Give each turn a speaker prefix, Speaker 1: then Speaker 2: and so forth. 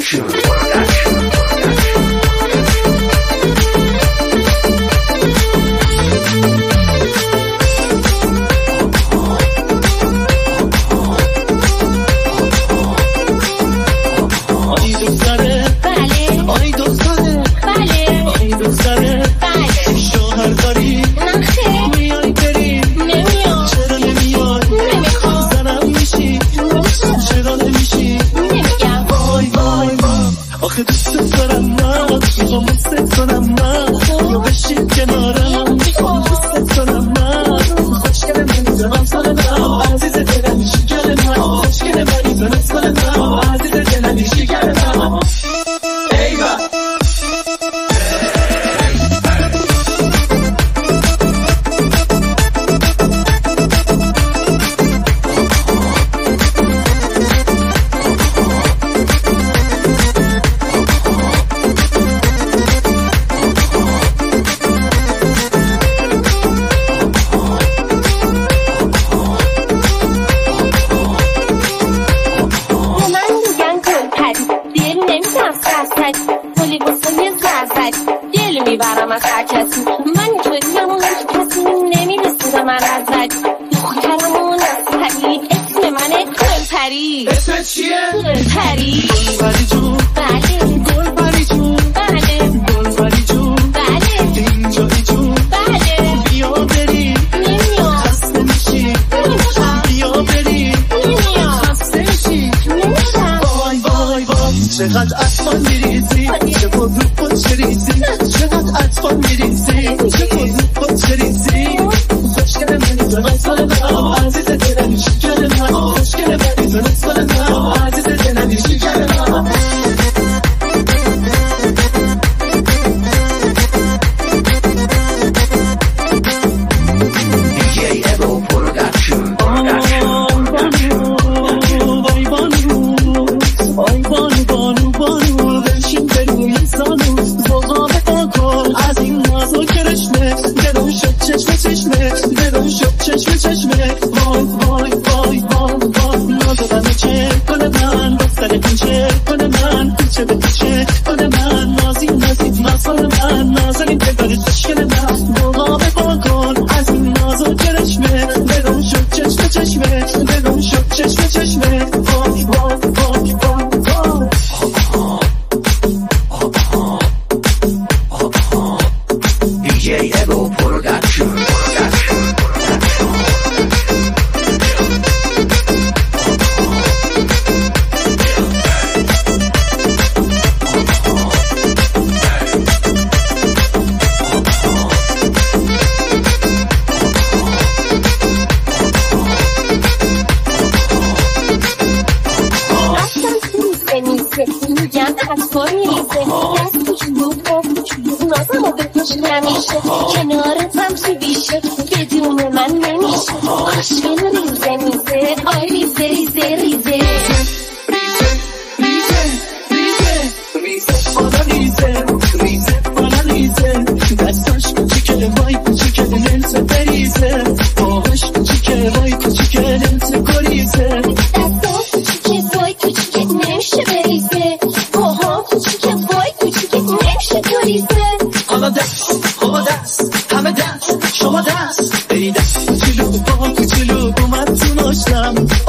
Speaker 1: آخه دوست دارم من میخوام دوست کنم من یا بشین کنارم میخوام دوست کنم من خوشگل من زمان سال من عزیز دلم شکل من خوشگل من زمان سال من عزیز دلم شکل من ایوا
Speaker 2: کلی واسه یه زرزک دل میبرم از هر کسی من اینطوری همونم که کسی نمیرسه به من ازت دخترمون از پری اسم منه گلپری
Speaker 1: اسمت چیه؟
Speaker 2: گلپری
Speaker 1: گلپری جون
Speaker 2: بله
Speaker 1: گلپری جون
Speaker 2: بله
Speaker 1: گلپری جون
Speaker 2: بله
Speaker 1: اینجایی جون
Speaker 2: بله
Speaker 1: بیا بریم
Speaker 2: نمیام
Speaker 1: خسته میشی
Speaker 2: نمیشم
Speaker 1: بیا بریم
Speaker 2: نمیام
Speaker 1: خسته میشی
Speaker 2: نمیشم
Speaker 1: وای وای وای چقدر اطفال میریزی چه بود رو خود چریزی چقدر اطفال میریزی چه بود رو خود چریزی خوشگل منی زمان سال من عزیز دلم شکل من خوشگل منی زمان سال من عزیز دلم شکل من چشمه چشمه وای وای وای وای وای نازدن چه کنه من دفتر کوچه کنه من کوچه به کوچه کنه من نازی نازی مسال من نازنین ببری خوشگل من بغامه با کن از این ناز و کرشمه برون شد چشمه چشمه برون شد چشمه چشمه وای وای وای وای
Speaker 3: DJ Ego Production.
Speaker 2: میگم تصفا میریزه دست کوچولو با کوچولو نازمو بکش نمیشه کنارتم چی بیشه بدون من نمیشه عاشق ریزه میزه آی ریزه ریزه ریزه
Speaker 1: دستاش کوچیکه وای کوچیکه نلسه بریزه باهاش کوچیکه وای کوچیکه نلسه گریزه
Speaker 2: دستاش کوچیکه وای کوچیکه نمیشه بریزه باها کوچیکه وای کوچیکه نمیشه گریزه
Speaker 1: حالا دست همه دست شما دست بری دست کوچولو با کوچولو اومد تو ناشتم